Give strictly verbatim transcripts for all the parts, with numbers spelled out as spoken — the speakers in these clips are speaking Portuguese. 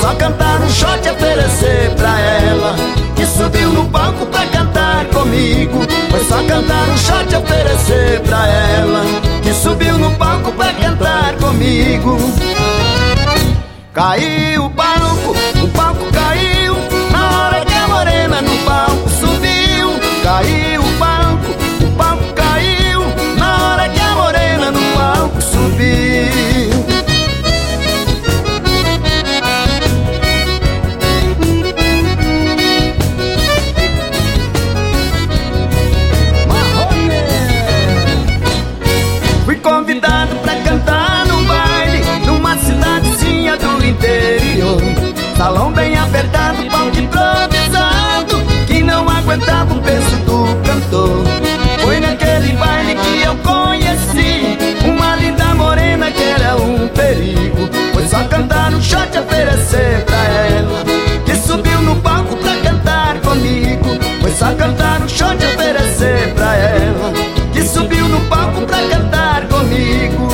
só cantar um shot e oferecer pra ela, que subiu no palco pra cantar comigo. Foi só cantar um shot e oferecer pra ela, que subiu no palco pra cantar comigo. Caiu o palco, o palco caiu, na hora que a morena no palco subiu. Caiu o palco, o palco caiu, na hora que a morena no palco subiu. Fui convidado pra cantar no baile numa cidadezinha do interior. Salão bem apertado, palco improvisado, que não aguentava o peso do cantor. Foi naquele baile que eu conheci uma linda morena que era um perigo. Foi só cantar um shot e oferecer pra ela, que subiu no palco pra cantar comigo. Foi só cantar um shot e oferecer pra ela, que subiu no palco pra cantar comigo.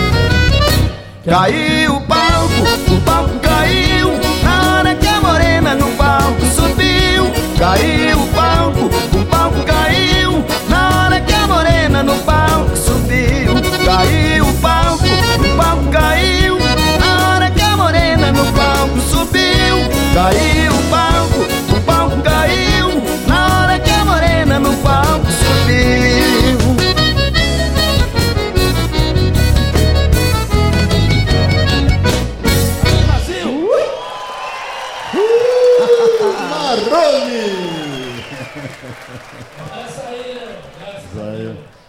Caiu o palco, o palco caiu, na hora que a morena no palco subiu. Caiu o palco, o palco caiu, na hora que a morena no palco subiu. Caiu o palco, o palco caiu, na hora que a morena no palco subiu. Caiu o palco, o palco caiu, na hora que a morena no palco subiu. Marrone! Essa aí, essa aí.